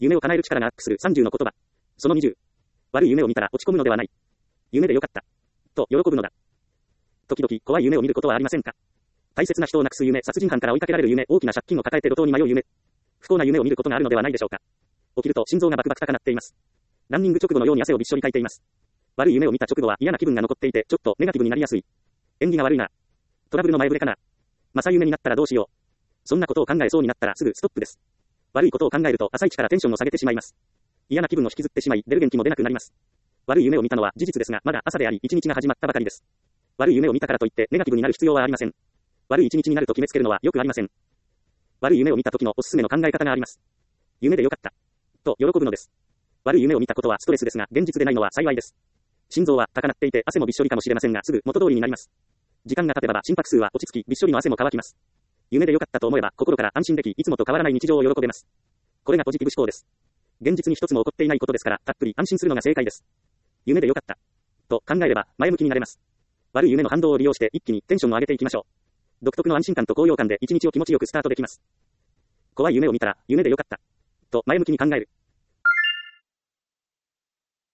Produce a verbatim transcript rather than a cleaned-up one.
夢を叶える力がアップするさんじゅうの言葉。そのにじゅう。悪い夢を見たら落ち込むのではない。夢でよかった。と喜ぶのだ。時々怖い夢を見ることはありませんか？大切な人を亡くす夢、殺人犯から追いかけられる夢、大きな借金を抱えて路頭に迷う夢。不幸な夢を見ることがあるのではないでしょうか。起きると心臓がバクバク高鳴っています。ランニング直後のように汗をびっしょりかいています。悪い夢を見た直後は嫌な気分が残っていて、ちょっとネガティブになりやすい。縁起が悪いな。トラブルの前触れかな。まさ夢になったらどうしよう。そんなことを考えそうになったらすぐストップです。悪いことを考えると朝一からテンションを下げてしまいます。嫌な気分を引きずってしまい、出る元気も出なくなります。悪い夢を見たのは事実ですが、まだ朝であり、一日が始まったばかりです。悪い夢を見たからといってネガティブになる必要はありません。悪い一日になると決めつけるのはよくありません。悪い夢を見た時のおすすめの考え方があります。夢でよかった。と喜ぶのです。悪い夢を見たことはストレスですが、現実でないのは幸いです。心臓は高鳴っていて汗もびっしょりかもしれませんが、すぐ元通りになります。時間が経てば心拍数は落ち着き、びっしょりの汗も乾きます。夢でよかったと思えば心から安心でき、いつもと変わらない日常を喜べます。これがポジティブ思考です。現実に一つも起こっていないことですから、たっぷり安心するのが正解です。夢でよかった。と考えれば前向きになれます。悪い夢の反動を利用して一気にテンションを上げていきましょう。独特の安心感と高揚感で一日を気持ちよくスタートできます。怖い夢を見たら夢でよかった。と前向きに考える。